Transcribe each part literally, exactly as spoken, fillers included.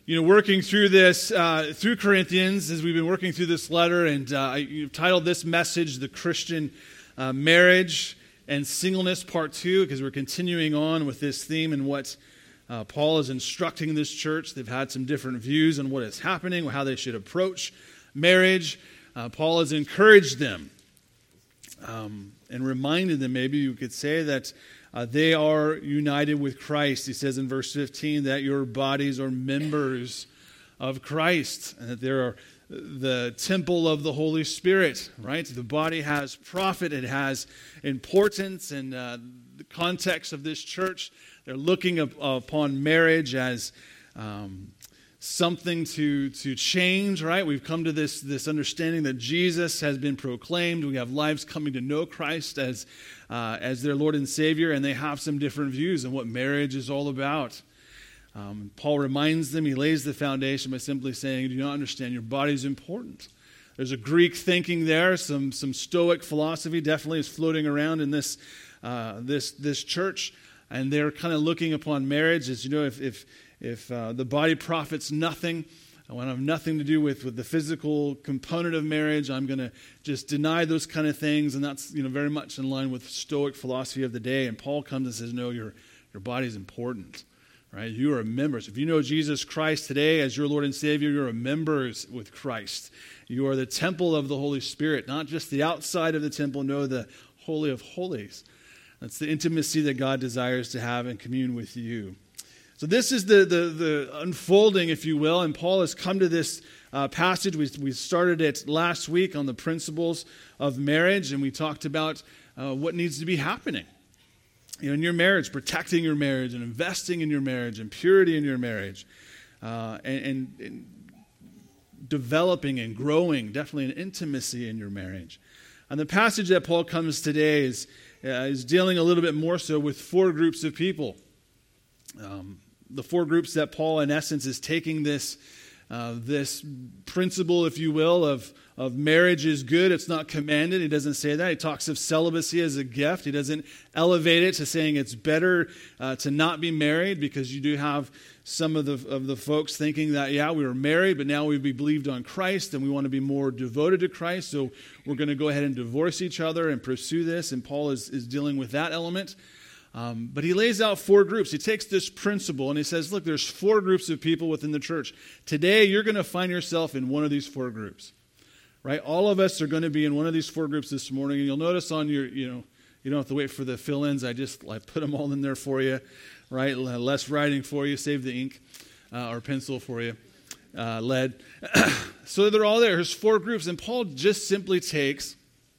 you know, working through this, uh, through Corinthians, as we've been working through this letter, and uh, you've titled this message, The Christian uh, Marriage and Singleness, Part two, because we're continuing on with this theme and what uh, Paul is instructing this church. They've had some different views on what is happening, how they should approach marriage. Uh, Paul has encouraged them um, and reminded them, maybe you could say, that Uh, they are united with Christ. He says in verse fifteen that your bodies are members of Christ and that they are the temple of the Holy Spirit, right? The body has profit, it has importance, and uh, the context of this church, they're looking up, upon marriage as um, something to, to change, right? We've come to this, this understanding that Jesus has been proclaimed. We have lives coming to know Christ as Uh, as their Lord and Savior, and they have some different views on what marriage is all about. Um, Paul reminds them, he lays the foundation by simply saying, do you not understand your body is important? There's a Greek thinking there, some some Stoic philosophy definitely is floating around in this uh, this this church, and they're kind of looking upon marriage as, you know, if if if uh, the body profits nothing, I want to have nothing to do with, with the physical component of marriage. I'm going to just deny those kind of things, and that's, you know, very much in line with Stoic philosophy of the day. And Paul comes and says, no, your your body is important, right? You are members. If you know Jesus Christ today as your Lord and Savior, you're members with Christ. You are the temple of the Holy Spirit, not just the outside of the temple, no, the Holy of Holies. That's the intimacy that God desires to have and commune with you. So this is the, the, the unfolding, if you will, and Paul has come to this uh, passage. We, we started it last week on the principles of marriage, and we talked about uh, what needs to be happening, you know, in your marriage, protecting your marriage and investing in your marriage and purity in your marriage, uh, and, and, and developing and growing, definitely an intimacy in your marriage. And the passage that Paul comes today is, uh, is dealing a little bit more so with four groups of people. Um, the four groups that Paul, in essence, is taking this uh, this principle, if you will, of, of marriage is good. It's not commanded. He doesn't say that. He talks of celibacy as a gift. He doesn't elevate it to saying it's better uh, to not be married, because you do have some of the of the folks thinking that, yeah, we were married, but now we've believed on Christ and we want to be more devoted to Christ, so we're going to go ahead and divorce each other and pursue this. And Paul is, is dealing with that element. Um, but he lays out four groups. He takes this principle and he says, look, there's four groups of people within the church. Today, you're going to find yourself in one of these four groups, right? All of us are going to be in one of these four groups this morning. And you'll notice on your, you know, you don't have to wait for the fill-ins. I just I put them all in there for you, right? Less writing for you, save the ink uh, or pencil for you, uh, lead. So they're all there. There's four groups. And Paul just simply takes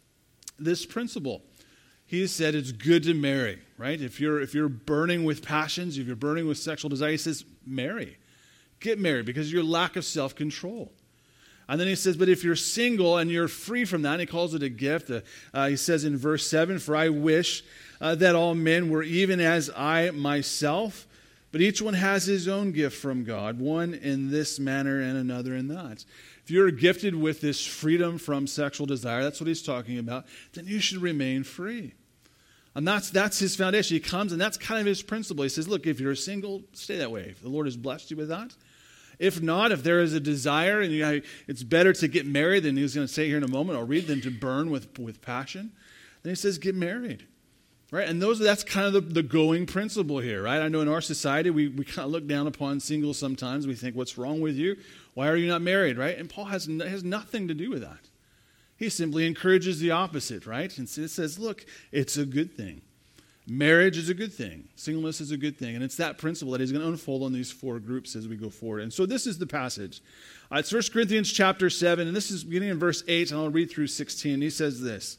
this principle. He said it's good to marry, right? If you're if you're burning with passions, if you're burning with sexual desire, he says, marry. Get married, because of your lack of self-control. And then he says, but if you're single and you're free from that, and he calls it a gift. Uh, uh, he says in verse seven, for I wish uh, that all men were even as I myself, but each one has his own gift from God, one in this manner and another in that. If you're gifted with this freedom from sexual desire, that's what he's talking about, then you should remain free. And that's that's his foundation. He comes, and that's kind of his principle. He says, look, if you're single, stay that way. If the Lord has blessed you with that. If not, if there is a desire, and you, it's better to get married, than he's going to say here in a moment, I'll read, than to burn with, with passion, then he says, get married. Right? And those that's kind of the, the going principle here, right? I know in our society, we, we kind of look down upon singles sometimes. We think, what's wrong with you? Why are you not married, right? And Paul has, has nothing to do with that. He simply encourages the opposite, right? And it says, look, it's a good thing. Marriage is a good thing. Singleness is a good thing. And it's that principle that he's going to unfold on these four groups as we go forward. And so this is the passage. Uh, it's First Corinthians chapter seven, and this is beginning in verse eight, and I'll read through sixteen. He says this,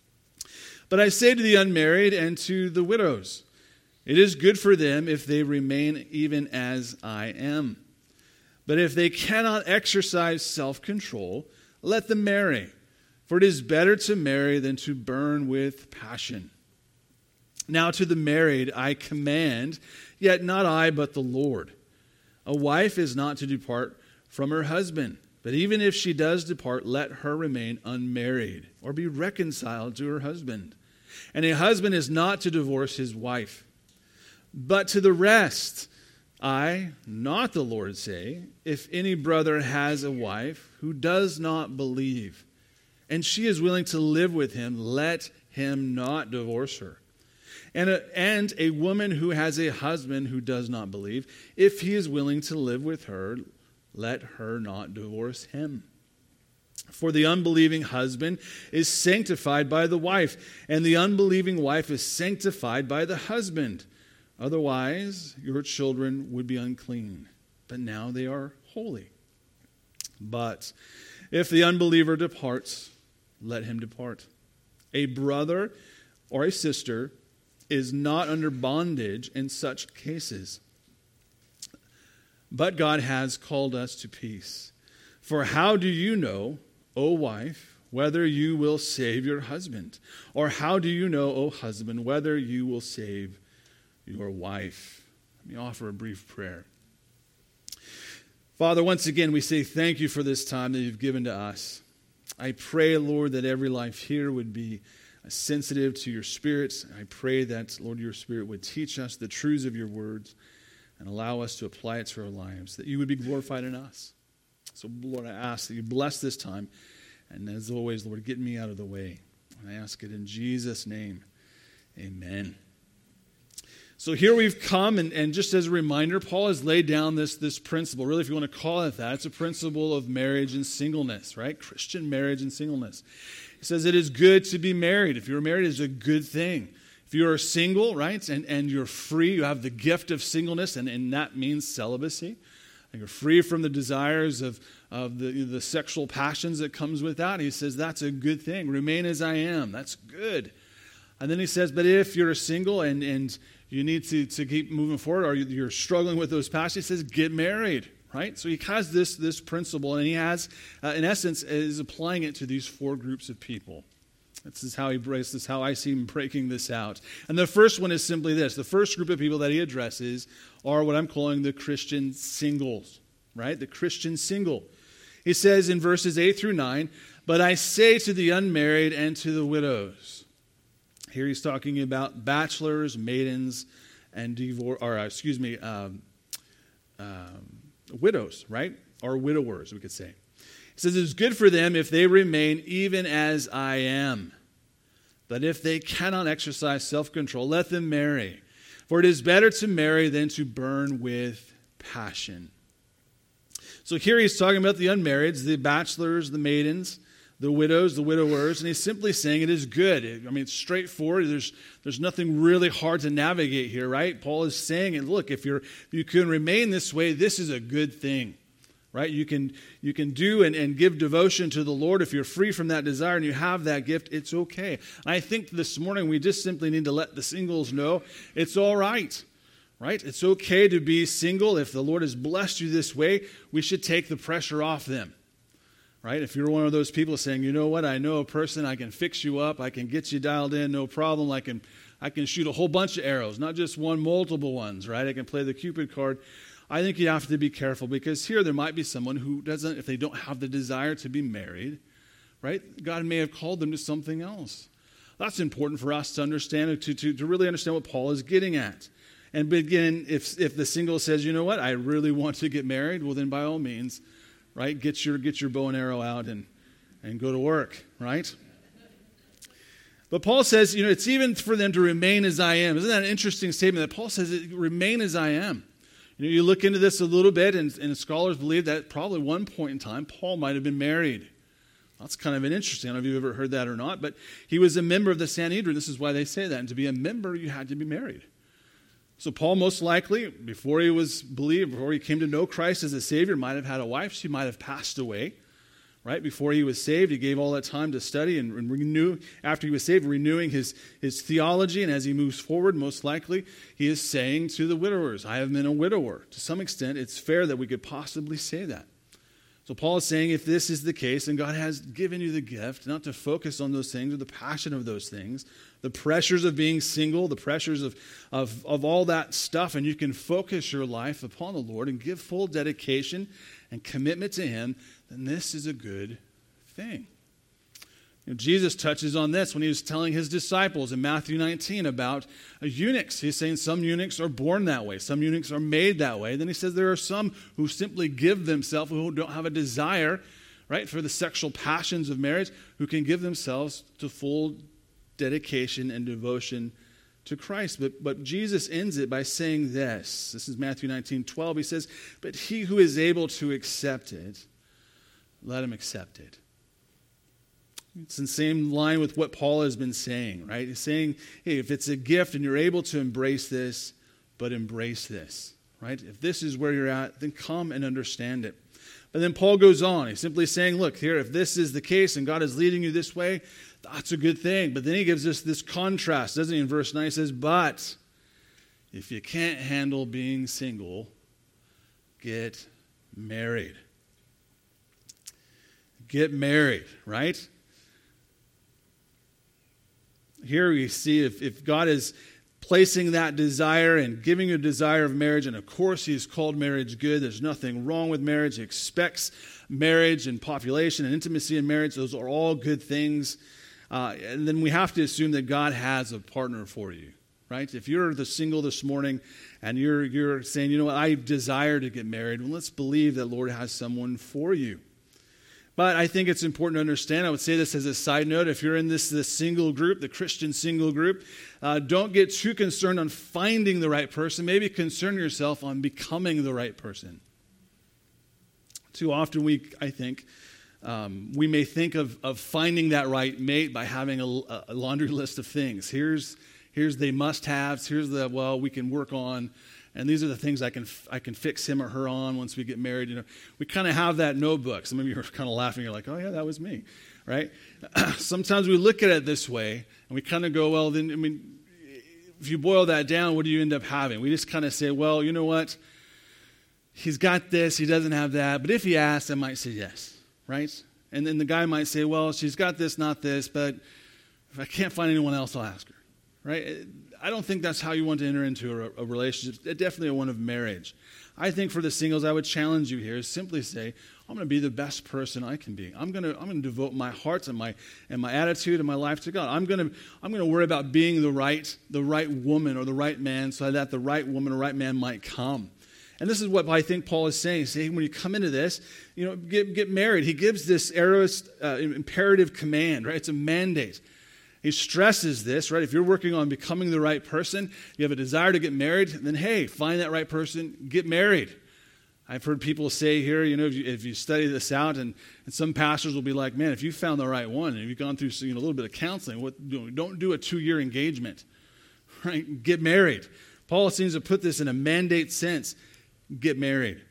but I say to the unmarried and to the widows, it is good for them if they remain even as I am. But if they cannot exercise self-control, let them marry. For it is better to marry than to burn with passion. Now to the married I command, yet not I, but the Lord. A wife is not to depart from her husband, but even if she does depart, let her remain unmarried, or be reconciled to her husband. And a husband is not to divorce his wife. But to the rest I, not the Lord, say, if any brother has a wife who does not believe, and she is willing to live with him, let him not divorce her. And a, and a woman who has a husband who does not believe, if he is willing to live with her, let her not divorce him. For the unbelieving husband is sanctified by the wife, and the unbelieving wife is sanctified by the husband. Otherwise, your children would be unclean, but now they are holy. But if the unbeliever departs, let him depart. A brother or a sister is not under bondage in such cases. But God has called us to peace. For how do you know, O wife, whether you will save your husband? Or how do you know, O husband, whether you will save your wife? Let me offer a brief prayer. Father, once again, we say thank you for this time that you've given to us. I pray, Lord, that every life here would be sensitive to your Spirit. I pray that, Lord, your Spirit would teach us the truths of your words and allow us to apply it to our lives, that you would be glorified in us. So, Lord, I ask that you bless this time. And as always, Lord, get me out of the way. I ask it in Jesus' name. Amen. So here we've come, and, and just as a reminder, Paul has laid down this, this principle. Really, if you want to call it that, it's a principle of marriage and singleness, right? Christian marriage and singleness. He says it is good to be married. If you're married, it's a good thing. If you are single, right, and, and you're free, you have the gift of singleness, and, and that means celibacy. And you're free from the desires of, of the, the sexual passions that comes with that. He says that's a good thing. Remain as I am. That's good. And then he says, but if you're single and, and you need to, to keep moving forward, or you're struggling with those passions, he says, get married, right? So he has this, this principle, and he has, uh, in essence, is applying it to these four groups of people. This is how he breaks, this is how I see him breaking this out. And the first one is simply this. The first group of people that he addresses are what I'm calling the Christian singles, right? The Christian single. He says in verses eight through nine, but I say to the unmarried and to the widows. Here he's talking about bachelors, maidens, and divorce, or uh, excuse me, um, um, widows, right? Or widowers, we could say. He says, it is good for them if they remain even as I am. But if they cannot exercise self-control, let them marry. For it is better to marry than to burn with passion. So here he's talking about the unmarrieds, the bachelors, the maidens, the widows, the widowers, and he's simply saying it is good. I mean, it's straightforward. There's, there's nothing really hard to navigate here, right? Paul is saying, and look, if you're if you can remain this way, this is a good thing. Right? You can you can do and, and give devotion to the Lord. If you're free from that desire and you have that gift, it's okay. And I think this morning we just simply need to let the singles know it's all right. Right? It's okay to be single. If the Lord has blessed you this way, we should take the pressure off them. Right? If you're one of those people saying, you know what, I know a person, I can fix you up, I can get you dialed in, no problem. I can I can shoot a whole bunch of arrows, not just one, multiple ones, right? I can play the Cupid card. I think you have to be careful because here there might be someone who doesn't, if they don't have the desire to be married, right? God may have called them to something else. That's important for us to understand, to, to, to really understand what Paul is getting at. And begin, if if the single says, you know what, I really want to get married, well then by all means, right, get your get your bow and arrow out and, and go to work, right? But Paul says, you know, it's even for them to remain as I am. Isn't that an interesting statement that Paul says, remain as I am? You know, you look into this a little bit, and, and scholars believe that probably one point in time, Paul might have been married. That's kind of an interesting. I don't know if you've ever heard that or not, but he was a member of the Sanhedrin. This is why they say that. And to be a member, you had to be married. So Paul most likely, before he was believed, before he came to know Christ as a Savior, might have had a wife. She might have passed away. Right? Before he was saved, he gave all that time to study and, and renew. After he was saved, renewing his, his theology. And as he moves forward, most likely, he is saying to the widowers, I have been a widower. To some extent, it's fair that we could possibly say that. So Paul is saying if this is the case, and God has given you the gift, not to focus on those things or the passion of those things, the pressures of being single, the pressures of, of, of all that stuff, and you can focus your life upon the Lord and give full dedication and commitment to Him, then this is a good thing. You know, Jesus touches on this when he was telling his disciples in Matthew nineteen about uh, eunuchs. He's saying some eunuchs are born that way. Some eunuchs are made that way. Then he says there are some who simply give themselves, who don't have a desire, right, for the sexual passions of marriage, who can give themselves to full dedication and devotion to Christ. But, but Jesus ends it by saying this. This is Matthew nineteen twelve. He says, but he who is able to accept it, let him accept it. It's in the same line with what Paul has been saying, right? He's saying, hey, if it's a gift and you're able to embrace this, but embrace this, right? If this is where you're at, then come and understand it. But then Paul goes on. He's simply saying, look, here, if this is the case and God is leading you this way, that's a good thing. But then he gives us this contrast, doesn't he? In verse nine, he says, but if you can't handle being single, get married. Get married, right? Here we see if, if God is placing that desire and giving you a desire of marriage, and of course he has called marriage good. There's nothing wrong with marriage. He expects marriage and population and intimacy in marriage. Those are all good things. Uh, and then we have to assume that God has a partner for you, right? If you're the single this morning and you're, you're saying, you know what, I desire to get married, well, let's believe that Lord has someone for you. But I think it's important to understand, I would say this as a side note, if you're in this, this single group, the Christian single group, uh, don't get too concerned on finding the right person. Maybe concern yourself on becoming the right person. Too often we, I think, um, we may think of, of finding that right mate by having a, a laundry list of things. Here's, here's the must-haves, here's the, well, we can work on. And these are the things I can I can fix him or her on once we get married. You know, we kind of have that notebook. Some of you are kind of laughing. You're like, oh, yeah, that was me, right? Sometimes we look at it this way, and we kind of go, well, then, I mean, if you boil that down, what do you end up having? We just kind of say, well, you know what? He's got this. He doesn't have that. But if he asks, I might say yes, right? And then the guy might say, well, she's got this, not this. But if I can't find anyone else, I'll ask her, right? I don't think that's how you want to enter into a, a relationship, definitely a one of marriage. I think for the singles, I would challenge you here is simply say, I'm going to be the best person I can be. I'm going to I'm going to devote my heart and my and my attitude and my life to God. I'm going to I'm going to worry about being the right the right woman or the right man so that the right woman or right man might come. And this is what I think Paul is saying. See, when you come into this, you know, get get married. He gives this aorist, uh, imperative command, right? It's a mandate. He stresses this, right? If you're working on becoming the right person, you have a desire to get married, then hey, find that right person, get married. I've heard people say here, you know, if you, if you study this out, and, and some pastors will be like, man, if you found the right one, and if you've gone through you know, a little bit of counseling, what, don't do a two-year engagement, right? Get married. Paul seems to put this in a mandate sense. Get married.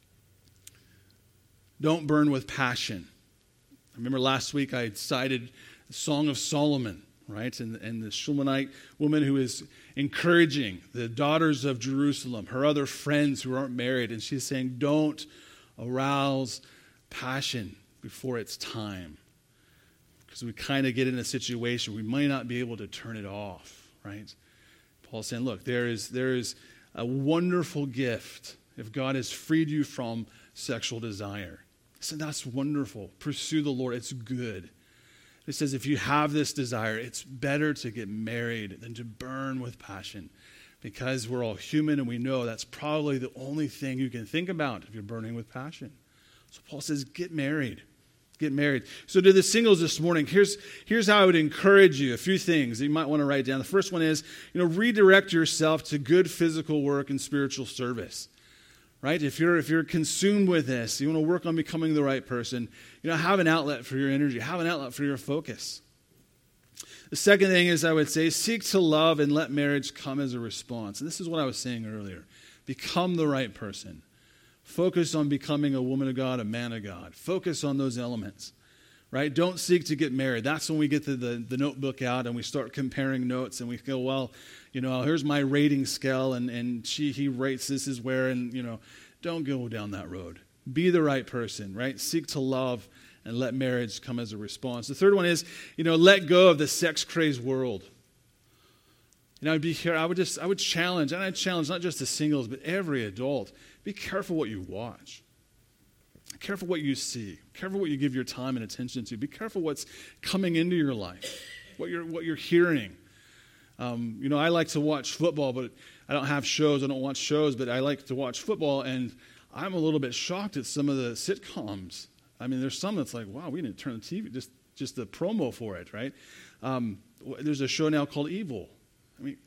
Don't burn with passion. I remember last week I cited Song of Solomon, right? And, and the Shulamite woman who is encouraging the daughters of Jerusalem, her other friends who aren't married, and she's saying, don't arouse passion before it's time. Because we kind of get in a situation we might not be able to turn it off, right? Paul's saying, look, there is, there is a wonderful gift if God has freed you from sexual desire. So that's wonderful. Pursue the Lord. It's good. It says if you have this desire, it's better to get married than to burn with passion, because we're all human and we know that's probably the only thing you can think about if you're burning with passion. So Paul says, get married. Get married. So to the singles this morning, here's, here's how I would encourage you. A few things that you might want to write down. The first one is, you know, redirect yourself to good physical work and spiritual service. Right? If you're if you're consumed with this, you want to work on becoming the right person, you know, have an outlet for your energy, have an outlet for your focus. The second thing is, I would say, seek to love and let marriage come as a response. And this is what I was saying earlier. Become the right person. Focus on becoming a woman of God, a man of God. Focus on those elements. Right? Don't seek to get married. That's when we get the, the, the notebook out and we start comparing notes and we go, well, you know, here's my rating scale and, and she he rates this is where, and, you know, don't go down that road. Be the right person, right? Seek to love and let marriage come as a response. The third one is, you know, let go of the sex-crazed world. You know, I'd be here, I would just, I would challenge, and I'd challenge not just the singles, but every adult. Be careful what you watch. careful what you see. Be careful what you give your time and attention to. Be careful what's coming into your life, what you're what you're hearing. Um, you know, I like to watch football, but I don't have shows. I don't watch shows, but I like to watch football, and I'm a little bit shocked at some of the sitcoms. I mean, there's some that's like, wow, we need to turn the T V, just just the promo for it, right? Um, there's a show now called Evil. I mean,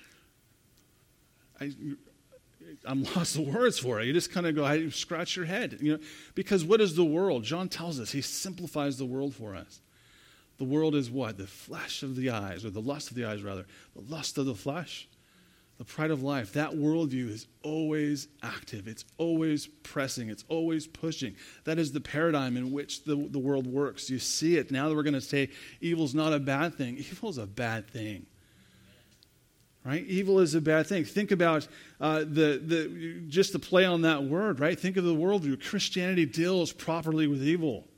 I, I'm lost of words for it. You just kind of go, I scratch your head, you know, because what is the world? John tells us, he simplifies the world for us. The world is what? The flesh of the eyes, or the lust of the eyes, rather. The lust of the flesh, the pride of life. That worldview is always active. It's always pressing. It's always pushing. That is the paradigm in which the, the world works. You see it. Now that we're going to say evil's not a bad thing, evil is a bad thing. Right? Evil is a bad thing. Think about uh, the the just the play on that word, right? Think of the worldview. Christianity deals properly with evil.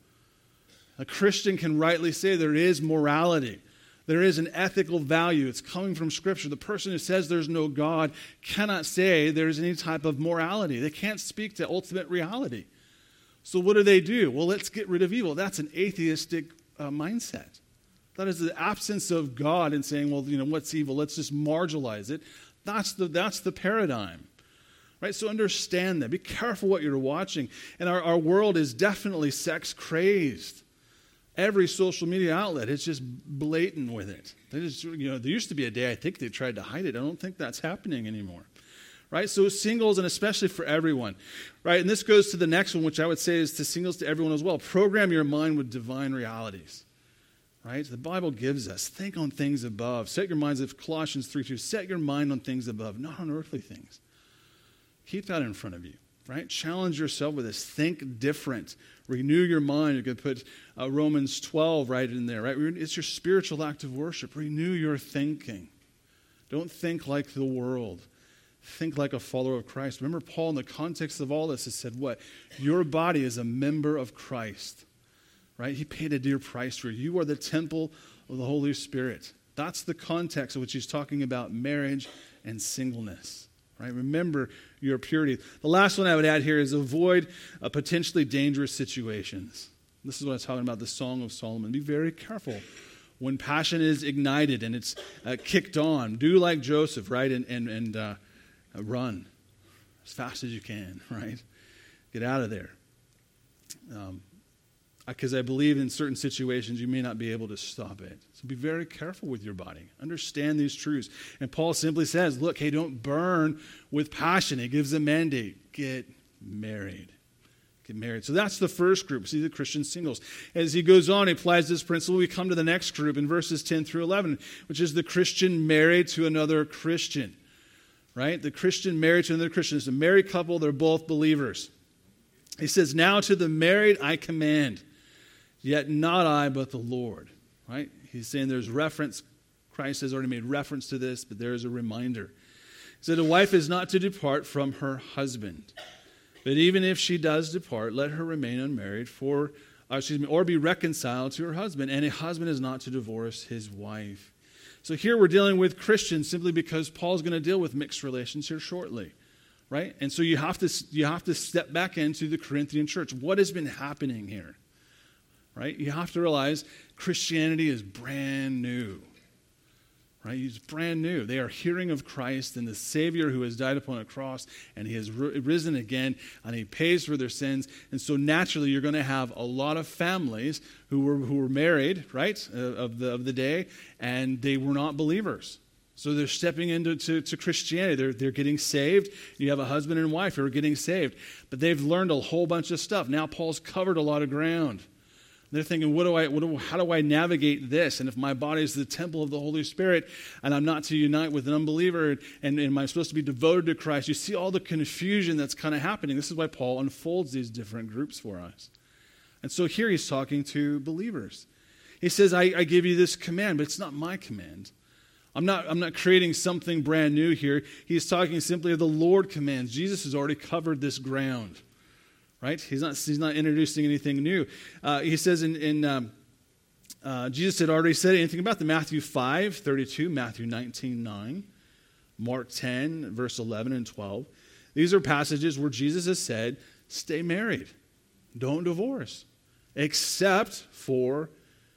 A Christian can rightly say there is morality. There is an ethical value. It's coming from Scripture. The person who says there's no God cannot say there's any type of morality. They can't speak to ultimate reality. So what do they do? Well, let's get rid of evil. That's an atheistic uh, mindset. That is the absence of God and saying, well, you know, what's evil? Let's just marginalize it. That's the that's the paradigm. Right? So understand that. Be careful what you're watching. And our, our world is definitely sex crazed. Every social media outlet is just blatant with it. They just, you know, there used to be a day I think they tried to hide it. I don't think that's happening anymore. Right? So singles, and especially for everyone. Right? And this goes to the next one, which I would say is to singles, to everyone as well. Program your mind with divine realities. Right? The Bible gives us, think on things above. Set your minds, if Colossians three two, set your mind on things above, not on earthly things. Keep that in front of you. Right? Challenge yourself with this. Think different. Renew your mind. You could put uh, Romans twelve right in there. Right? It's your spiritual act of worship. Renew your thinking. Don't think like the world. Think like a follower of Christ. Remember, Paul, in the context of all this, has said what? Your body is a member of Christ. Right? He paid a dear price for you. You are the temple of the Holy Spirit. That's the context in which he's talking about marriage and singleness. Right? Remember your purity. The last one I would add here is avoid uh, potentially dangerous situations. This is what I was talking about, the Song of Solomon. Be very careful when passion is ignited and it's uh, kicked on. Do like Joseph, right? And and and uh, run as fast as you can. Right? Get out of there. Um, Because I believe in certain situations you may not be able to stop it. So be very careful with your body. Understand these truths. And Paul simply says, look, hey, don't burn with passion. He gives a mandate. Get married. Get married. So that's the first group. See, the Christian singles. As he goes on, he applies this principle. We come to the next group in verses ten through eleven, which is the Christian married to another Christian. Right? The Christian married to another Christian. It's a married couple. They're both believers. He says, now to the married I command. Yet not I, but the Lord. Right? He's saying there's reference. Christ has already made reference to this, but there is a reminder. He said, a wife is not to depart from her husband. But even if she does depart, let her remain unmarried, for, uh, excuse me, or be reconciled to her husband. And a husband is not to divorce his wife. So here we're dealing with Christians simply because Paul's going to deal with mixed relations here shortly. Right? And so you have to you have to step back into the Corinthian church. What has been happening here? Right? You have to realize Christianity is brand new. Right? It's brand new. They are hearing of Christ and the Savior who has died upon a cross, and he has risen again, and he pays for their sins. And so naturally, you're going to have a lot of families who were who were married, right, uh, of the of the day, and they were not believers. So they're stepping into to, to Christianity. They're, they're getting saved. You have a husband and wife who are getting saved. But they've learned a whole bunch of stuff. Now Paul's covered a lot of ground. They're thinking, what do I, what do, how do I navigate this? And if my body is the temple of the Holy Spirit and I'm not to unite with an unbeliever and, and am I supposed to be devoted to Christ? You see all the confusion that's kind of happening. This is why Paul unfolds these different groups for us. And so here he's talking to believers. He says, I, I give you this command, but it's not my command. I'm not, I'm not creating something brand new here. He's talking simply of the Lord commands. Jesus has already covered this ground. Right? He's not, he's not introducing anything new. Uh, he says in, in um, uh, Jesus had already said anything about the Matthew five thirty-two, Matthew nineteen nine, Mark ten, verse eleven and twelve. These are passages where Jesus has said, stay married. don't divorce, except for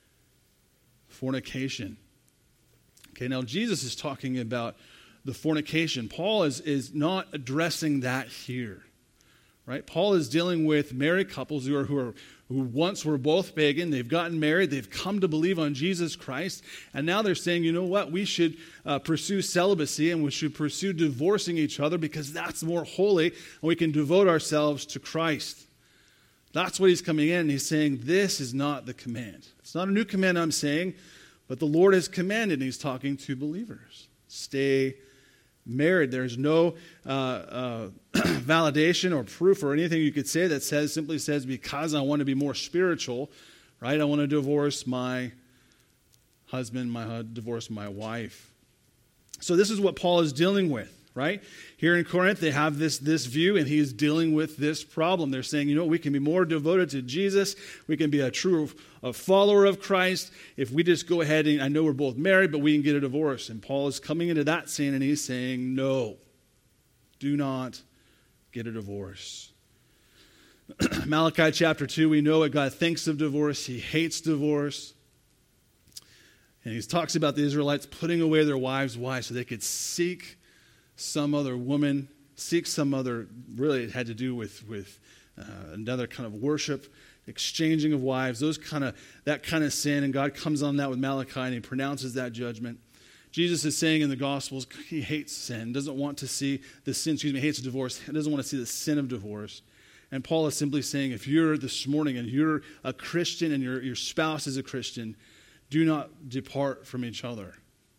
fornication. Okay, now Jesus is talking about the fornication. Paul is, is not addressing that here, right? Paul is dealing with married couples who are, who are who once were both pagan. They've gotten married. They've come to believe on Jesus Christ. And now they're saying, you know what? We should uh, pursue celibacy and we should pursue divorcing each other because that's more holy and we can devote ourselves to Christ. That's what he's coming in and he's saying, this is not the command. It's not a new command I'm saying, but the Lord has commanded, and he's talking to believers. Stay married. There's no uh, uh, validation or proof or anything you could say that says simply says, because I want to be more spiritual, right? I want to divorce my husband, my divorce my wife. So this is what Paul is dealing with. Right? Here in Corinth, they have this, this view, and he's dealing with this problem. They're saying, you know, we can be more devoted to Jesus. We can be a true a follower of Christ if we just go ahead and, I know we're both married, but we can get a divorce. And Paul is coming into that scene, and he's saying, no, do not get a divorce. Malachi chapter two, we know what God thinks of divorce. He hates divorce. And he talks about the Israelites putting away their wives' wives so they could seek some other woman, seek some other, really it had to do with, with uh, another kind of worship, exchanging of wives, those kind of, that kind of sin, and God comes on that with Malachi and he pronounces that judgment. Jesus is saying in the Gospels, he hates sin, doesn't want to see the sin, excuse me, hates divorce, doesn't want to see the sin of divorce. And Paul is simply saying, if you're this morning and you're a Christian and your, your spouse is a Christian, do not depart from each other.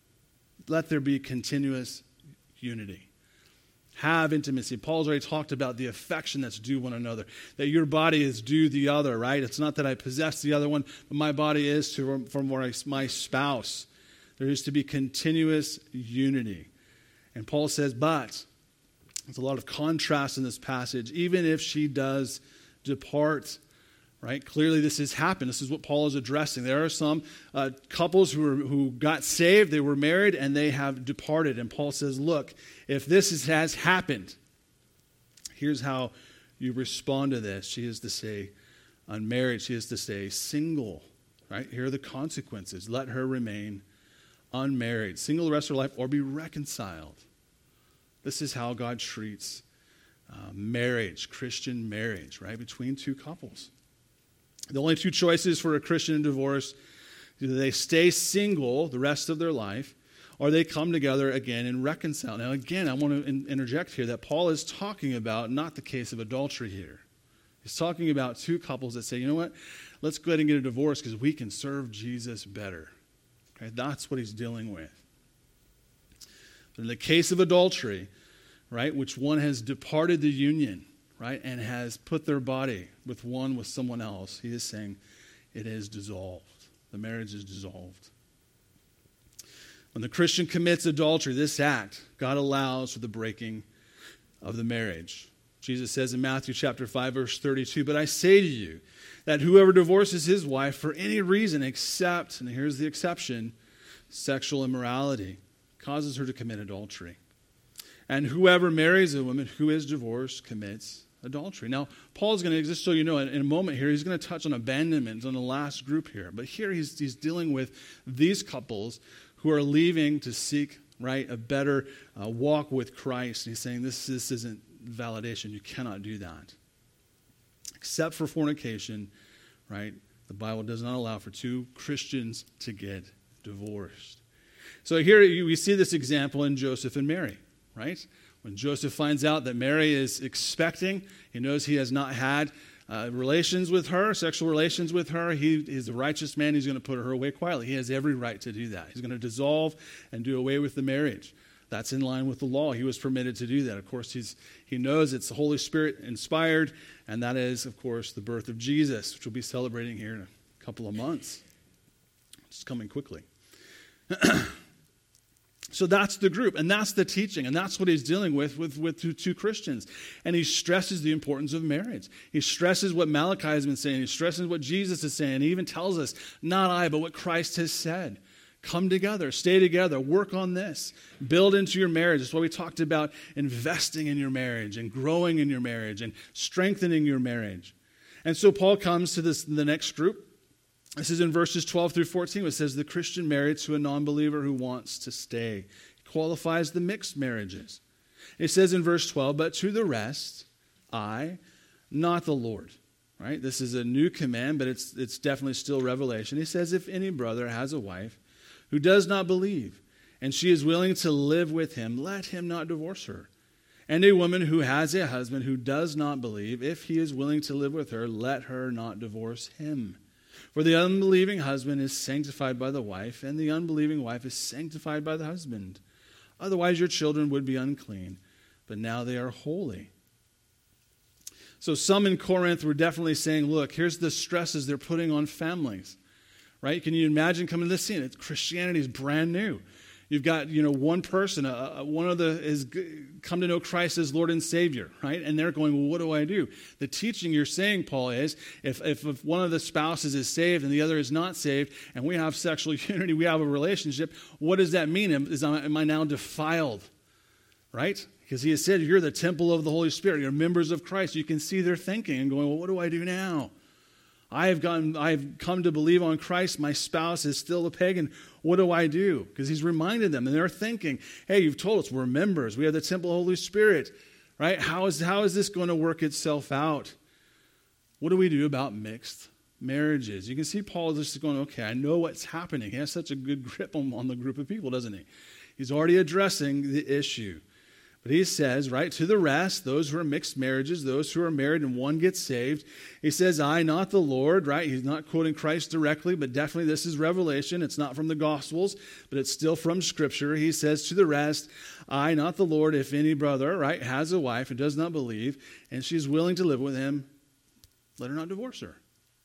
Let there be continuous unity. Have intimacy. Paul's already talked about the affection that's due one another, that your body is due the other, right? It's not that I possess the other one, but my body is to from my spouse. There is to be continuous unity. And Paul says, but there's a lot of contrast in this passage, even if she does depart. Right? Clearly this has happened. This is what Paul is addressing. There are some uh, couples who, are, who got saved, they were married, and they have departed. And Paul says, look, if this is, has happened, here's how you respond to this. She is to stay unmarried. She is to stay single. Right? Here are the consequences. Let her remain unmarried, single the rest of her life, or be reconciled. This is how God treats uh, marriage, Christian marriage, right, between two couples. The only two choices for a Christian in divorce, either they stay single the rest of their life, or they come together again and reconcile. Now, again, I want to in- interject here that Paul is talking about not the case of adultery here. He's talking about two couples that say, you know what, let's go ahead and get a divorce because we can serve Jesus better. Okay, that's what he's dealing with. But in the case of adultery, right, which one has departed the union, right, and has put their body with one with someone else, he is saying it is dissolved. The marriage is dissolved. When the Christian commits adultery, this act, God allows for the breaking of the marriage. Jesus says in Matthew chapter five, verse thirty-two, but I say to you that whoever divorces his wife for any reason except, and here's the exception, sexual immorality, causes her to commit adultery. And whoever marries a woman who is divorced commits adultery. Now, Paul's going to, just so you know, in, in a moment here, he's going to touch on abandonment on the last group here. But here he's, he's dealing with these couples who are leaving to seek, right, a better uh, walk with Christ. And he's saying this, this isn't validation. You cannot do that. Except for fornication, right, the Bible does not allow for two Christians to get divorced. So here we see this example in Joseph and Mary, right? When Joseph finds out that Mary is expecting, he knows he has not had uh, relations with her, sexual relations with her. He is a righteous man. He's going to put her away quietly. He has every right to do that. He's going to dissolve and do away with the marriage. That's in line with the law. He was permitted to do that. Of course, he's, he knows it's the Holy Spirit inspired, and that is, of course, the birth of Jesus, which we'll be celebrating here in a couple of months. It's coming quickly. So that's the group, and that's the teaching, and that's what he's dealing with with, with two, two Christians. And he stresses the importance of marriage. He stresses what Malachi has been saying. He stresses what Jesus is saying. He even tells us, not I, but what Christ has said. Come together, stay together, work on this. Build into your marriage. That's why we talked about investing in your marriage and growing in your marriage and strengthening your marriage. And so Paul comes to this the next group. This is in verses twelve through fourteen. It says, the Christian married to a non-believer who wants to stay. It qualifies the mixed marriages. It says in verse twelve, but to the rest, I, not the Lord. Right? This is a new command, but it's it's definitely still revelation. He says, if any brother has a wife who does not believe, and she is willing to live with him, let him not divorce her. And a woman who has a husband who does not believe, if he is willing to live with her, let her not divorce him. For the unbelieving husband is sanctified by the wife, and the unbelieving wife is sanctified by the husband. Otherwise your children would be unclean, but now they are holy. So some in Corinth were definitely saying, look, here's the stresses they're putting on families, right? Can you imagine coming to this scene? It's, Christianity is brand new. You've got, you know, one person, uh, one of the is come to know Christ as Lord and Savior, right? And they're going, well, what do I do? The teaching you're saying, Paul, is if, if, if one of the spouses is saved and the other is not saved, and we have sexual unity, we have a relationship, what does that mean? Is, am I now defiled, right? Because he has said, you're the temple of the Holy Spirit. You're members of Christ. You can see their thinking and going, well, what do I do now? I have gotten, I have come to believe on Christ. My spouse is still a pagan. What do I do? Because he's reminded them, and they're thinking, hey, you've told us we're members. We have the temple of the Holy Spirit, right? How is, how is this going to work itself out? What do we do about mixed marriages? You can see Paul just going, okay, I know what's happening. He has such a good grip on, on the group of people, doesn't he? He's already addressing the issue. But he says, right, to the rest, those who are mixed marriages, those who are married and one gets saved, he says, I, not the Lord, right? He's not quoting Christ directly, but definitely this is revelation. It's not from the Gospels, but it's still from Scripture. He says, to the rest, I, not the Lord, if any brother, right, has a wife and does not believe, and she's willing to live with him, let her not divorce her.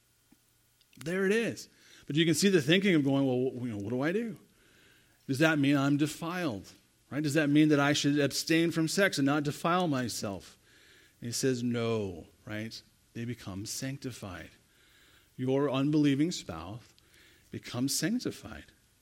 There it is. But you can see the thinking of going, well, you know, what do I do? Does that mean I'm defiled? Right? Does that mean that I should abstain from sex and not defile myself? And he says, no, right? They become sanctified. Your unbelieving spouse becomes sanctified.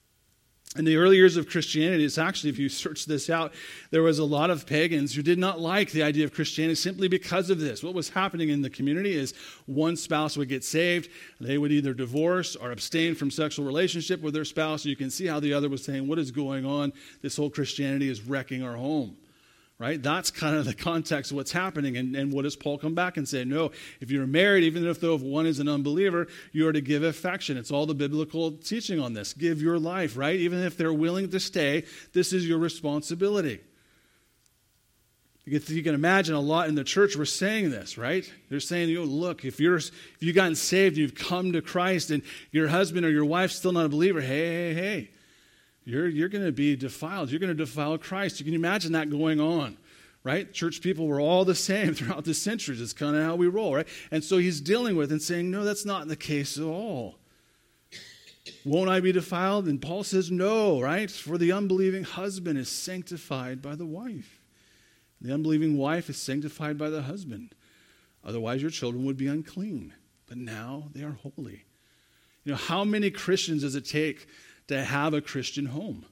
In the early years of Christianity, it's actually, if you search this out, there was a lot of pagans who did not like the idea of Christianity simply because of this. What was happening in the community is one spouse would get saved. They would either divorce or abstain from sexual relationship with their spouse. You can see how the other was saying, what is going on? This whole Christianity is wrecking our home. Right? That's kind of the context of what's happening. And, and what does Paul come back and say? No, if you're married, even if though if one is an unbeliever, you are to give affection. It's all the biblical teaching on this. Give your life, right? Even if they're willing to stay, this is your responsibility. You can, you can imagine a lot in the church were saying this, right? They're saying, you know, look, if you're if you've gotten saved, you've come to Christ, and your husband or your wife's still not a believer, hey, hey, hey. You're, you're going to be defiled. You're going to defile Christ. You can imagine that going on, right? Church people were all the same throughout the centuries. It's kind of how we roll, right? And so he's dealing with and saying, no, that's not the case at all. Won't I be defiled? And Paul says, no, right? For the unbelieving husband is sanctified by the wife. The unbelieving wife is sanctified by the husband. Otherwise, your children would be unclean. But now they are holy. You know, how many Christians does it take to have a Christian home?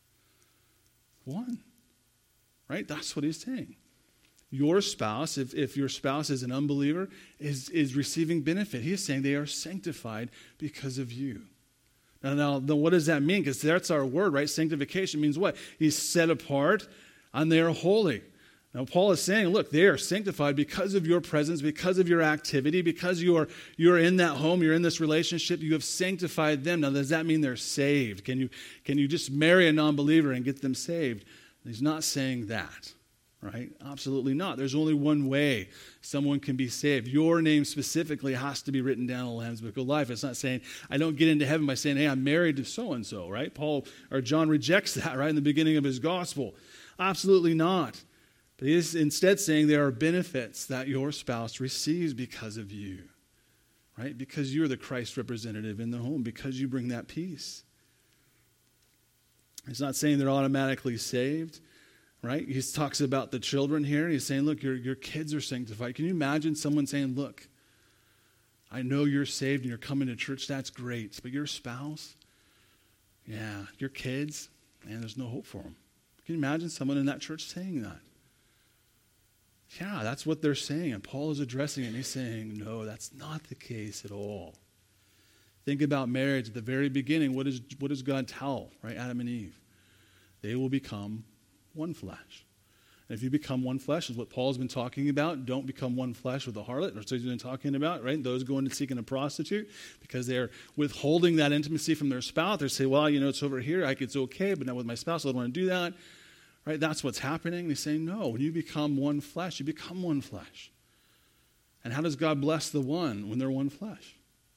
One. Right? That's what he's saying. Your spouse, if, if your spouse is an unbeliever, is, is receiving benefit. He is saying they are sanctified because of you. Now, now, now what does that mean? Because that's our word, right? Sanctification means what? He's set apart and they are holy. Now, Paul is saying, look, they are sanctified because of your presence, because of your activity, because you are you're in that home, you're in this relationship, you have sanctified them. Now, does that mean they're saved? Can you, can you just marry a non-believer and get them saved? He's not saying that, right? Absolutely not. There's only one way someone can be saved. Your name specifically has to be written down in the Lamb's Book of Life. It's not saying, I don't get into heaven by saying, hey, I'm married to so-and-so, right? Paul or John rejects that, right, in the beginning of his gospel. Absolutely not. But he is instead saying there are benefits that your spouse receives because of you, right? Because you're the Christ representative in the home, because you bring that peace. He's not saying they're automatically saved, right? He talks about the children here. He's saying, look, your, your kids are sanctified. Can you imagine someone saying, look, I know you're saved and you're coming to church. That's great. But your spouse, yeah, your kids, man, there's no hope for them. Can you imagine someone in that church saying that? Yeah, that's what they're saying. And Paul is addressing it, and he's saying, no, that's not the case at all. Think about marriage at the very beginning. What, is, what does God tell, right, Adam and Eve? They will become one flesh. And if you become one flesh, is what Paul's been talking about. Don't become one flesh with a harlot. That's what he's been talking about, right? Those going and seeking a prostitute because they're withholding that intimacy from their spouse. They say, well, you know, it's over here. I, it's okay, but not with my spouse. I don't want to do that. Right? That's what's happening. They say, no, when you become one flesh, you become one flesh. And how does God bless the one when they're one flesh?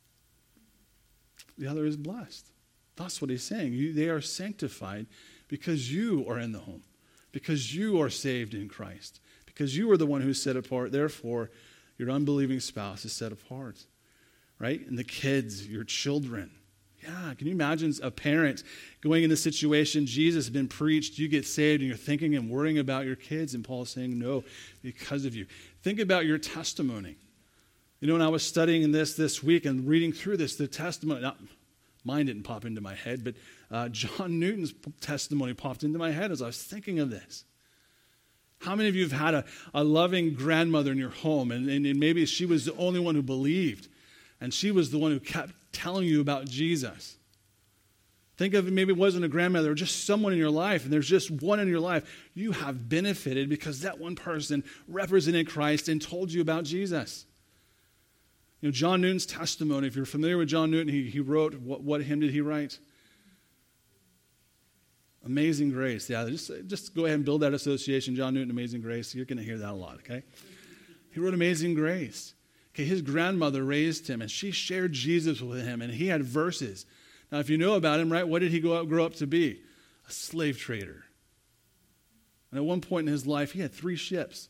The other is blessed. That's what he's saying. You, they are sanctified because you are in the home, because you are saved in Christ, because you are the one who's set apart. Therefore, your unbelieving spouse is set apart. Right? And the kids, your children. Yeah, can you imagine a parent going in this situation? Jesus has been preached, you get saved, and you're thinking and worrying about your kids, and Paul's saying, no, because of you. Think about your testimony. You know, when I was studying this this week and reading through this, the testimony, not, mine didn't pop into my head, but uh, John Newton's testimony popped into my head as I was thinking of this. How many of you have had a, a loving grandmother in your home, and, and, and maybe she was the only one who believed, and she was the one who kept telling you about Jesus? Think of it, maybe it wasn't a grandmother or just someone in your life, and there's just one in your life. You have benefited because that one person represented Christ and told you about Jesus. You know, John Newton's testimony, if you're familiar with John Newton, he, he wrote, what, what hymn did he write? Amazing Grace. Yeah, just, just go ahead and build that association, John Newton, Amazing Grace. You're going to hear that a lot, okay? He wrote Amazing Grace. Okay, his grandmother raised him, and she shared Jesus with him, and he had verses. Now, if you know about him, right, what did he grow up, grow up to be? A slave trader. And at one point in his life, he had three ships.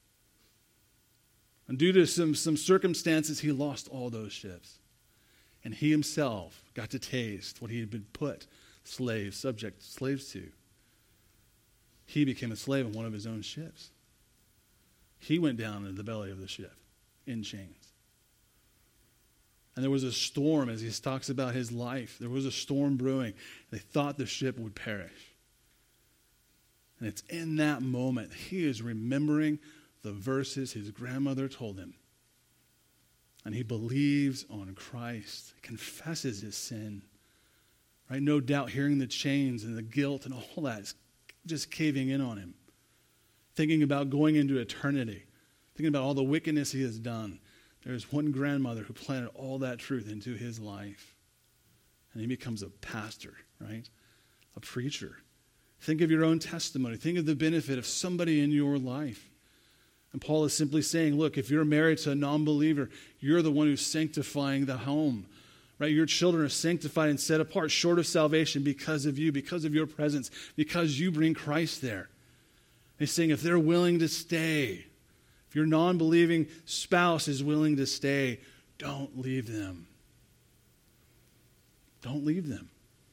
And due to some, some circumstances, he lost all those ships. And he himself got to taste what he had been put slaves, subject slaves to. He became a slave on one of his own ships. He went down into the belly of the ship in chains. And there was a storm, as he talks about his life. There was a storm brewing. They thought the ship would perish. And it's in that moment he is remembering the verses his grandmother told him. And he believes on Christ, confesses his sin. Right? No doubt hearing the chains and the guilt and all that is just caving in on him. Thinking about going into eternity. Thinking about all the wickedness he has done. There's one grandmother who planted all that truth into his life. And he becomes a pastor, right? A preacher. Think of your own testimony. Think of the benefit of somebody in your life. And Paul is simply saying, look, if you're married to a non-believer, you're the one who's sanctifying the home. Right? Your children are sanctified and set apart, short of salvation because of you, because of your presence, because you bring Christ there. He's saying if they're willing to stay, if your non-believing spouse is willing to stay, don't leave them. Don't leave them.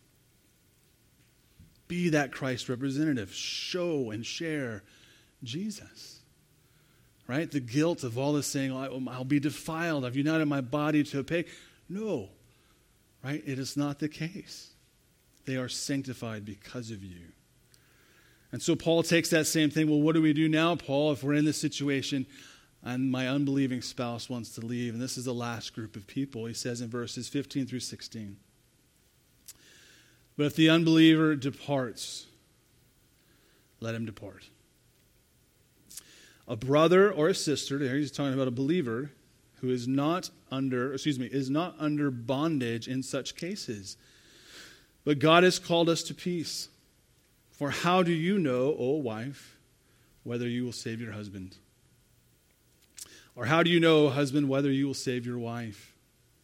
Be that Christ representative. Show and share Jesus. Right? The guilt of all this saying, oh, I'll be defiled. I've united my body to a pig. No. Right? It is not the case. They are sanctified because of you. And so Paul takes that same thing. Well, what do we do now, Paul, if we're in this situation and my unbelieving spouse wants to leave? And this is the last group of people. He says in verses fifteen through sixteen. But if the unbeliever departs, let him depart. A brother or a sister, there he's talking about a believer, who is not under, excuse me, is not under bondage in such cases. But God has called us to peace. For how do you know, O wife, whether you will save your husband? Or how do you know, husband, whether you will save your wife?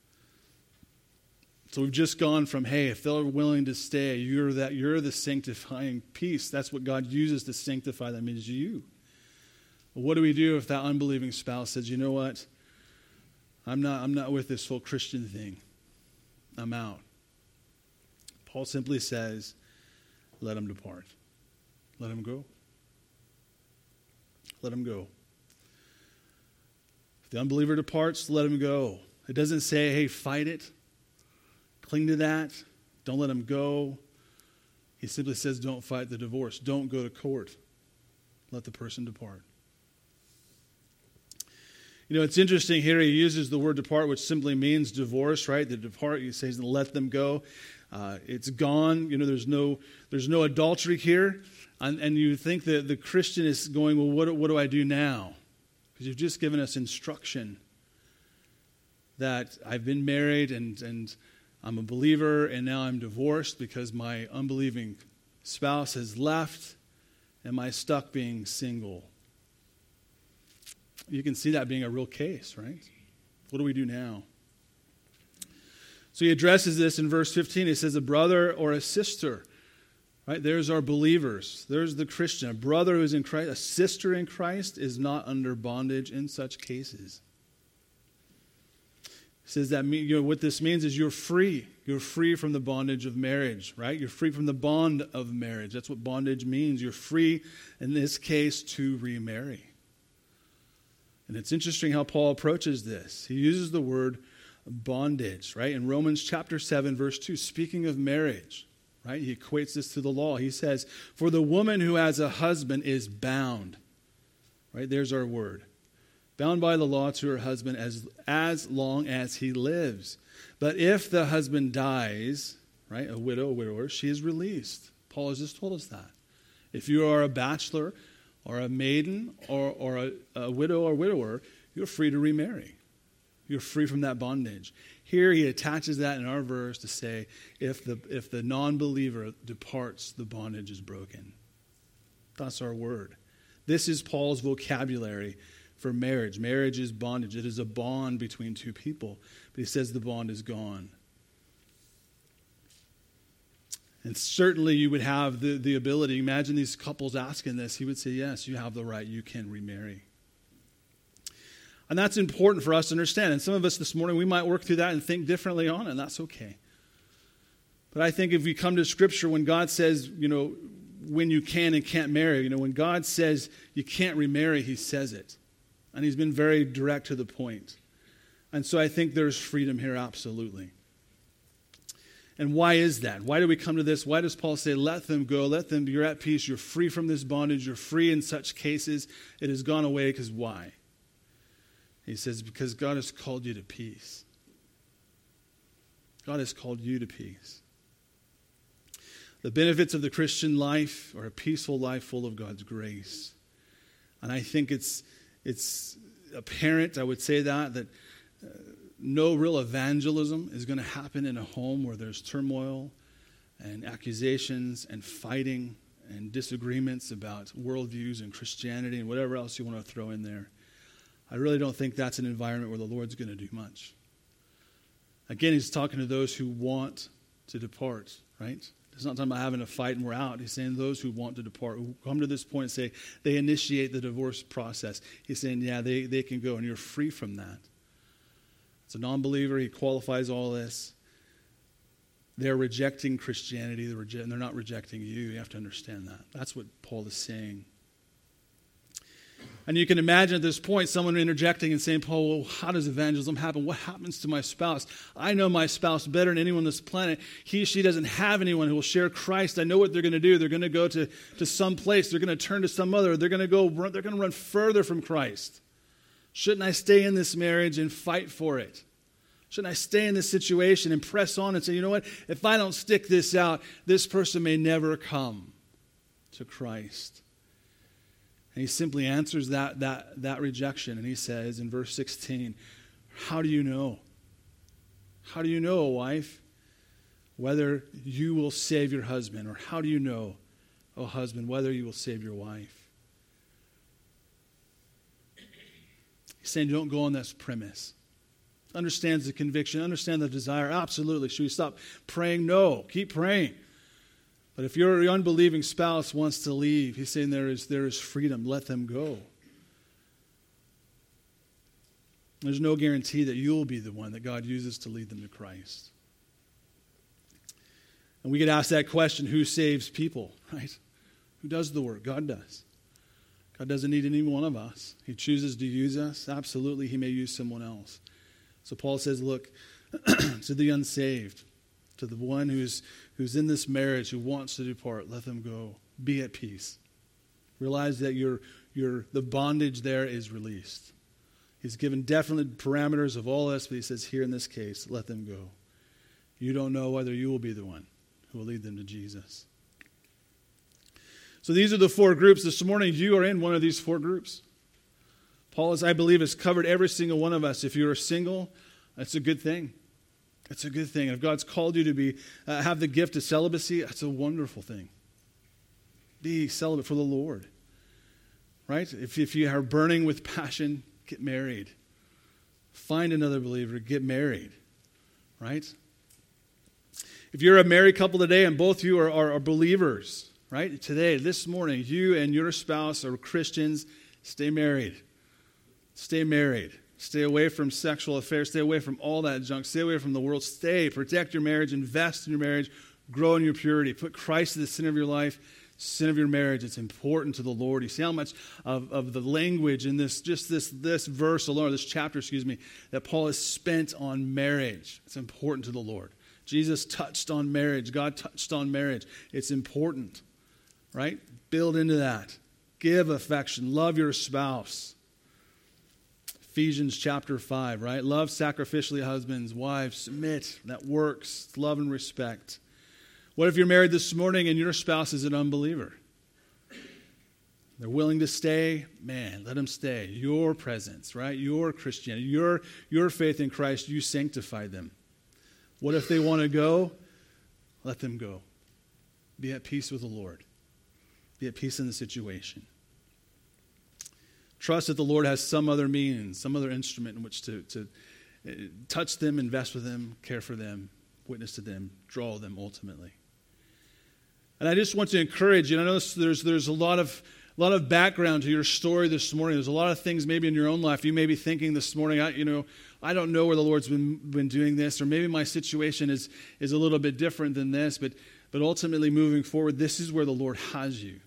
So we've just gone from, hey, if they're willing to stay, you're that you're the sanctifying peace. That's what God uses to sanctify them, is you. Well, what do we do if that unbelieving spouse says, you know what? I'm not, I'm not with this whole Christian thing. I'm out. Paul simply says, let him depart. Let him go. Let him go. If the unbeliever departs, let him go. It doesn't say, hey, fight it. Cling to that. Don't let him go. He simply says, don't fight the divorce. Don't go to court. Let the person depart. You know, it's interesting here, he uses the word depart, which simply means divorce, right? The depart, he says, let them go. Uh, it's gone. You know, there's no there's no adultery here. And, and you think that the Christian is going, well, what, what do I do now? Because you've just given us instruction that I've been married and, and I'm a believer, and now I'm divorced because my unbelieving spouse has left. Am I stuck being single? You can see that being a real case, right? What do we do now? So he addresses this in verse fifteen. He says, a brother or a sister, right? There's our believers. There's the Christian. A brother who is in Christ, a sister in Christ is not under bondage in such cases. He says that you know, what this means is you're free. You're free from the bondage of marriage, right? You're free from the bond of marriage. That's what bondage means. You're free, in this case, to remarry. And it's interesting how Paul approaches this. He uses the word bondage, right? In Romans chapter seven, verse two, speaking of marriage, right? He equates this to the law. He says, for the woman who has a husband is bound, right? There's our word. Bound by the law to her husband as, as long as he lives. But if the husband dies, right, a widow, a widower, she is released. Paul has just told us that. If you are a bachelor or a maiden or, or a, a widow or widower, you're free to remarry. You're free from that bondage. Here he attaches that in our verse to say, if the, if the non-believer departs, the bondage is broken. That's our word. This is Paul's vocabulary for marriage. Marriage is bondage. It is a bond between two people. But he says the bond is gone. And certainly you would have the, the ability, imagine these couples asking this, he would say, yes, you have the right, you can remarry. And that's important for us to understand. And some of us this morning, we might work through that and think differently on it, and that's okay. But I think if we come to Scripture, when God says, you know, when you can and can't marry, you know, when God says you can't remarry, he says it. And he's been very direct to the point. And so I think there's freedom here, absolutely. And why is that? Why do we come to this? Why does Paul say, let them go, let them, you're at peace, you're free from this bondage, you're free in such cases, it has gone away, because why? He says, because God has called you to peace. God has called you to peace. The benefits of the Christian life are a peaceful life full of God's grace. And I think it's it's apparent, I would say that, that uh, no real evangelism is going to happen in a home where there's turmoil and accusations and fighting and disagreements about worldviews and Christianity and whatever else you want to throw in there. I really don't think that's an environment where the Lord's going to do much. Again, he's talking to those who want to depart, right? He's not talking about having a fight and we're out. He's saying those who want to depart, who come to this point and say they initiate the divorce process. He's saying, yeah, they, they can go, and you're free from that. It's a non-believer. He qualifies all this. They're rejecting Christianity, they're rege- and they're not rejecting you. You have to understand that. That's what Paul is saying. And you can imagine at this point someone interjecting and saying, Paul, well, how does evangelism happen? What happens to my spouse? I know my spouse better than anyone on this planet. He, she doesn't have anyone who will share Christ. I know what they're going to do. They're going to go to, to some place. They're going to turn to some other. They're going to go. They're going to run further from Christ. Shouldn't I stay in this marriage and fight for it? Shouldn't I stay in this situation and press on and say, you know what? If I don't stick this out, this person may never come to Christ. And he simply answers that, that, that rejection. And he says in verse sixteen, how do you know? How do you know, O wife, whether you will save your husband? Or how do you know, O husband, whether you will save your wife? He's saying don't go on this premise. Understands the conviction, understand the desire. Absolutely. Should we stop praying? No. Keep praying. But if your unbelieving spouse wants to leave, he's saying there is, there is freedom. Let them go. There's no guarantee that you'll be the one that God uses to lead them to Christ. And we get asked that question, who saves people, right? Who does the work? God does. God doesn't need any one of us. He chooses to use us. Absolutely, he may use someone else. So Paul says, look, to the unsaved, to the one who's who's in this marriage, who wants to depart, let them go. Be at peace. Realize that your your the bondage there is released. He's given definite parameters of all this, but he says here in this case, let them go. You don't know whether you will be the one who will lead them to Jesus. So these are the four groups. This morning, you are in one of these four groups. Paul, as I believe, has covered every single one of us. If you're single, that's a good thing. It's a good thing. If God's called you to be uh, have the gift of celibacy, that's a wonderful thing. Be celibate for the Lord. Right? If, if you are burning with passion, get married. Find another believer, get married. Right? If you're a married couple today and both of you are, are, are believers, right? Today, this morning, you and your spouse are Christians, stay married. Stay married. Stay away from sexual affairs. Stay away from all that junk. Stay away from the world. Stay. Protect your marriage. Invest in your marriage. Grow in your purity. Put Christ at the center of your life, center of your marriage. It's important to the Lord. You see how much of, of the language in this, just this, this verse alone, this chapter, excuse me, that Paul has spent on marriage. It's important to the Lord. Jesus touched on marriage. God touched on marriage. It's important, right? Build into that. Give affection. Love your spouse. Ephesians chapter five, right? Love sacrificially husbands, wives, submit. That works. Love and respect. What if you're married this morning and your spouse is an unbeliever? They're willing to stay. Man, let them stay. Your presence, right? Your Christianity, your, your faith in Christ, you sanctify them. What if they want to go? Let them go. Be at peace with the Lord. Be at peace in the situation. Trust that the Lord has some other means, some other instrument in which to, to touch them, invest with them, care for them, witness to them, draw them ultimately. And I just want to encourage you, and I know there's, there's a lot of a lot of background to your story this morning. There's a lot of things maybe in your own life. You may be thinking this morning, I, you know, I don't know where the Lord's been, been doing this, or maybe my situation is, is a little bit different than this, but, but ultimately moving forward, this is where the Lord has you.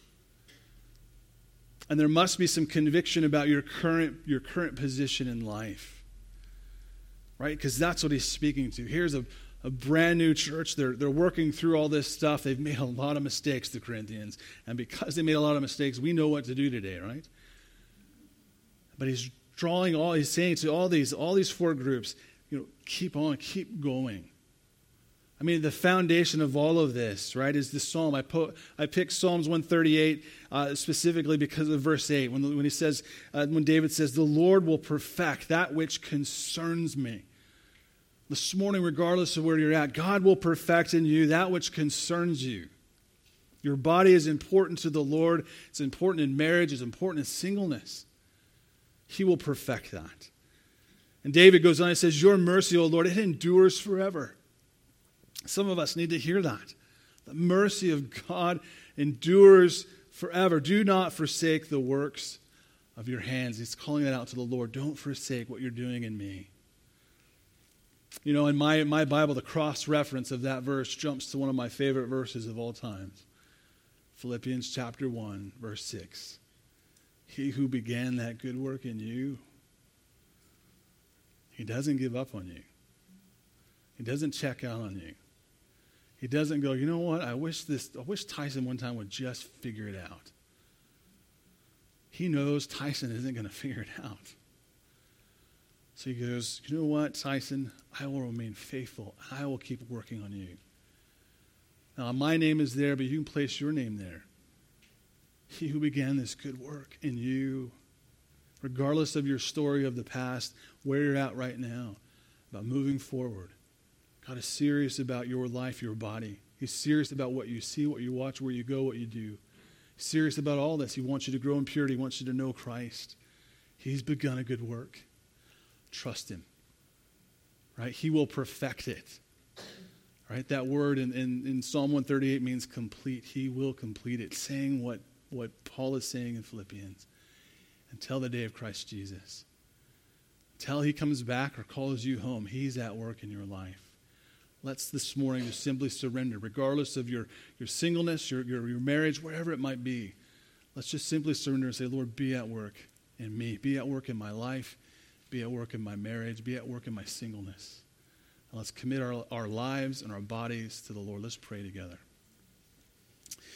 And there must be some conviction about your current your current position in life. Right? Because that's what he's speaking to. Here's a, a brand new church. They're, they're working through all this stuff. They've made a lot of mistakes, the Corinthians. And because they made a lot of mistakes, we know what to do today, right? But he's drawing all, he's saying to all these, all these four groups, you know, keep on, keep going. I mean, the foundation of all of this, right, is the psalm. I put, I picked Psalms one thirty-eight uh, specifically because of verse eight, when, when he says, uh, when David says, the Lord will perfect that which concerns me. This morning, regardless of where you're at, God will perfect in you that which concerns you. Your body is important to the Lord. It's important in marriage. It's important in singleness. He will perfect that. And David goes on and says, your mercy, O Lord, it endures forever. Some of us need to hear that. The mercy of God endures forever. Do not forsake the works of your hands. He's calling that out to the Lord. Don't forsake what you're doing in me. You know, in my, in my Bible, the cross-reference of that verse jumps to one of my favorite verses of all times. Philippians chapter one, verse six. He who began that good work in you, he doesn't give up on you. He doesn't check out on you. He doesn't go, you know what, I wish this, I wish Tyson one time would just figure it out. He knows Tyson isn't going to figure it out. So he goes, you know what, Tyson, I will remain faithful. I will keep working on you. Now, my name is there, but you can place your name there. He who began this good work in you, regardless of your story of the past, where you're at right now, about moving forward. God is serious about your life, your body. He's serious about what you see, what you watch, where you go, what you do. He's serious about all this. He wants you to grow in purity. He wants you to know Christ. He's begun a good work. Trust him. Right? He will perfect it. Right? That word in, in, in Psalm one thirty-eight means complete. He will complete it. Saying what, what Paul is saying in Philippians. Until the day of Christ Jesus. Until he comes back or calls you home, he's at work in your life. Let's this morning just simply surrender, regardless of your, your singleness, your, your, your marriage, wherever it might be. Let's just simply surrender and say, Lord, be at work in me. Be at work in my life. Be at work in my marriage. Be at work in my singleness. And let's commit our, our lives and our bodies to the Lord. Let's pray together.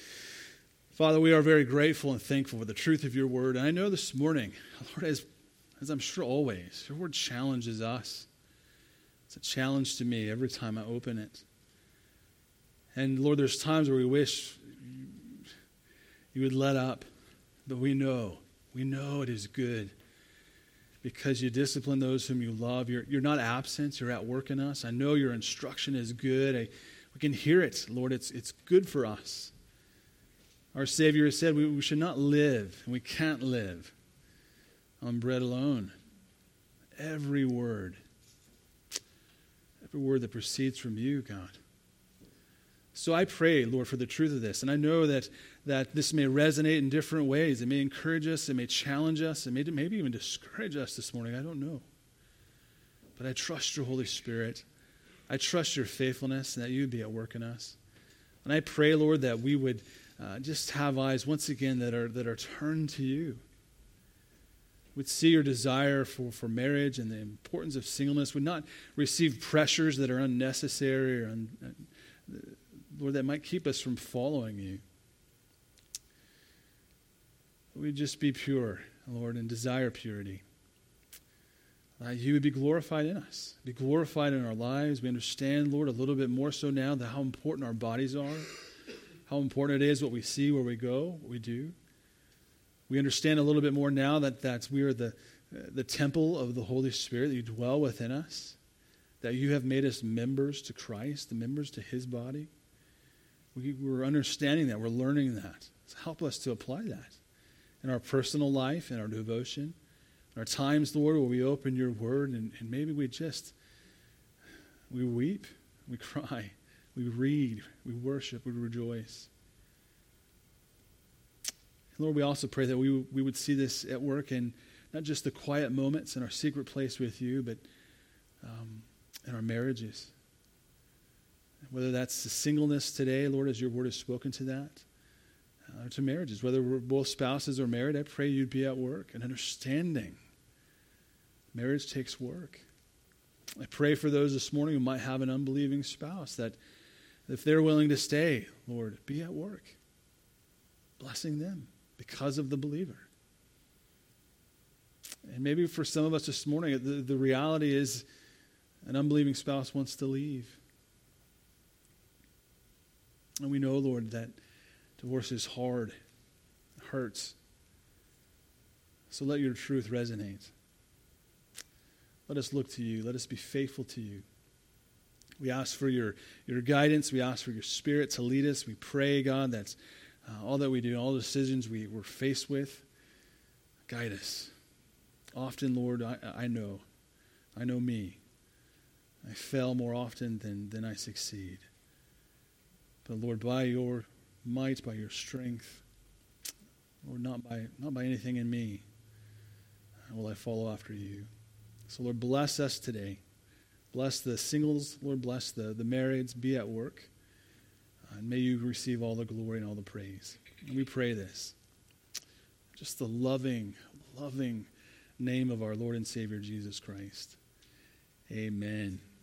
Father, we are very grateful and thankful for the truth of your word. And I know this morning, Lord, as, as I'm sure always, your word challenges us. It's a challenge to me every time I open it. And Lord, there's times where we wish you would let up, but we know, we know it is good because you discipline those whom you love. You're, you're not absent, you're at work in us. I know your instruction is good. I, we can hear it, Lord, it's, it's good for us. Our Savior has said we, we should not live, and we can't live on bread alone. Every word, every word that proceeds from you, God. So I pray, Lord, for the truth of this. And I know that, that this may resonate in different ways. It may encourage us. It may challenge us. It may maybe even discourage us this morning. I don't know. But I trust your Holy Spirit. I trust your faithfulness and that you would be at work in us. And I pray, Lord, that we would uh, just have eyes once again that are that are turned to you. Would see your desire for, for marriage and the importance of singleness. Would not receive pressures that are unnecessary or un, uh, Lord, that might keep us from following you. We'd just be pure, Lord, and desire purity. Uh, you would be glorified in us, be glorified in our lives. We understand, Lord, a little bit more so now that how important our bodies are, how important it is what we see, where we go, what we do. We understand a little bit more now that, that we are the, uh, the temple of the Holy Spirit, that you dwell within us, that you have made us members to Christ, the members to his body. We, we're understanding that. We're learning that. So help us to apply that in our personal life, in our devotion, in our times, Lord, where we open your word and, and maybe we just, we weep, we cry, we read, we worship, we rejoice. And Lord, we also pray that we, we would see this at work in not just the quiet moments in our secret place with you, but um, in our marriages. Whether that's the singleness today, Lord, as your word has spoken to that, uh, to marriages, whether we're both spouses or married, I pray you'd be at work and understanding. Marriage takes work. I pray for those this morning who might have an unbelieving spouse, that if they're willing to stay, Lord, be at work, blessing them because of the believer. And maybe for some of us this morning, the, the reality is an unbelieving spouse wants to leave. And we know, Lord, that divorce is hard, it hurts. So let your truth resonate. Let us look to you. Let us be faithful to you. We ask for your, your guidance. We ask for your Spirit to lead us. We pray, God, that uh, all that we do, all the decisions we, we're faced with, guide us. Often, Lord, I, I know, I know me. I fail more often than, than I succeed. But Lord, by your might, by your strength, Lord, not by not by anything in me, will I follow after you. So Lord, bless us today. Bless the singles, Lord, bless the, the marrieds. Be at work. Uh, and may you receive all the glory and all the praise. And we pray this. Just the loving, loving name of our Lord and Savior, Jesus Christ. Amen.